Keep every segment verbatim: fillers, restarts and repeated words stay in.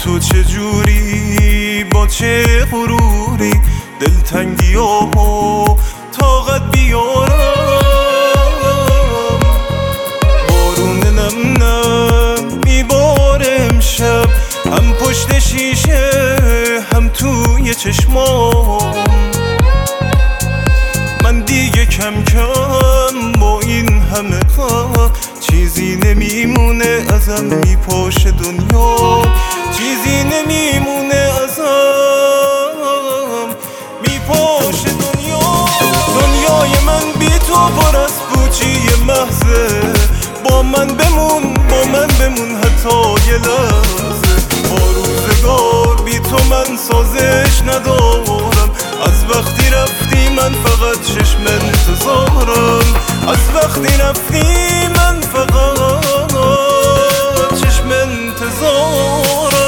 تو چه جوری با چه غروری دلتنگی و طاقت بیارم. بارون نم نم میباره امشب، هم پشت شیشه هم توی چشمام. من دیگه کم کم با این همه کار چیزی نمیمونه ازم میپاشه دنیا، چیزی نمیمونه ازم میپاشه دنیا. دنیای من بی تو پر از پوچی محضه، با من بمون با من بمون حتی یه لحظه. با روزگار بی تو من سازش ندارم، از وقتی رفتی من فقط چشم انتظارم، از وقتی رفتی من فقط چشم انتظارم.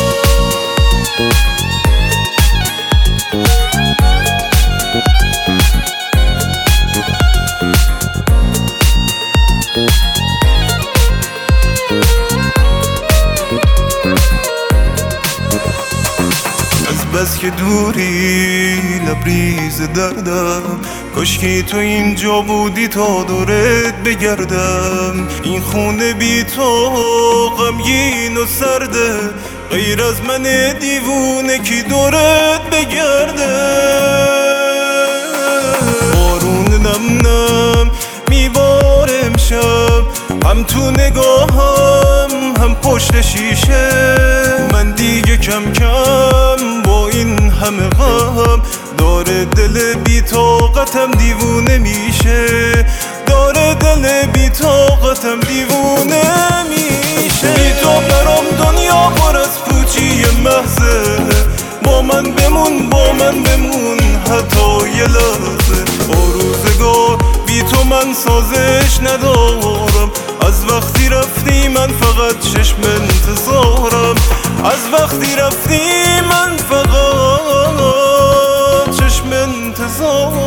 بس که دوری لبریز دردم، کاشکی تو اینجا بودی تا دورت بگردم. این خونه بی تو غمگین و سرده، غیر از من دیوونه کی دورت بگرده. بارون نم نم میباره امشب، هم تو نگاهم هم پشت شیشه. من دیگه کم کم با این همه غم داره دل بی طاقتم دیوونه میشه، داره دل بی طاقتم دیوونه میشه. بی تو برام دنیا پر از پوچی محضه، با من بمون با من بمون حتی یه لحظه. با روزگار بی تو من سازش ندارم، از وقتی رفتی من فقط چشم انتظارم، از وقتی رفتی من فقط چشم انتظارم.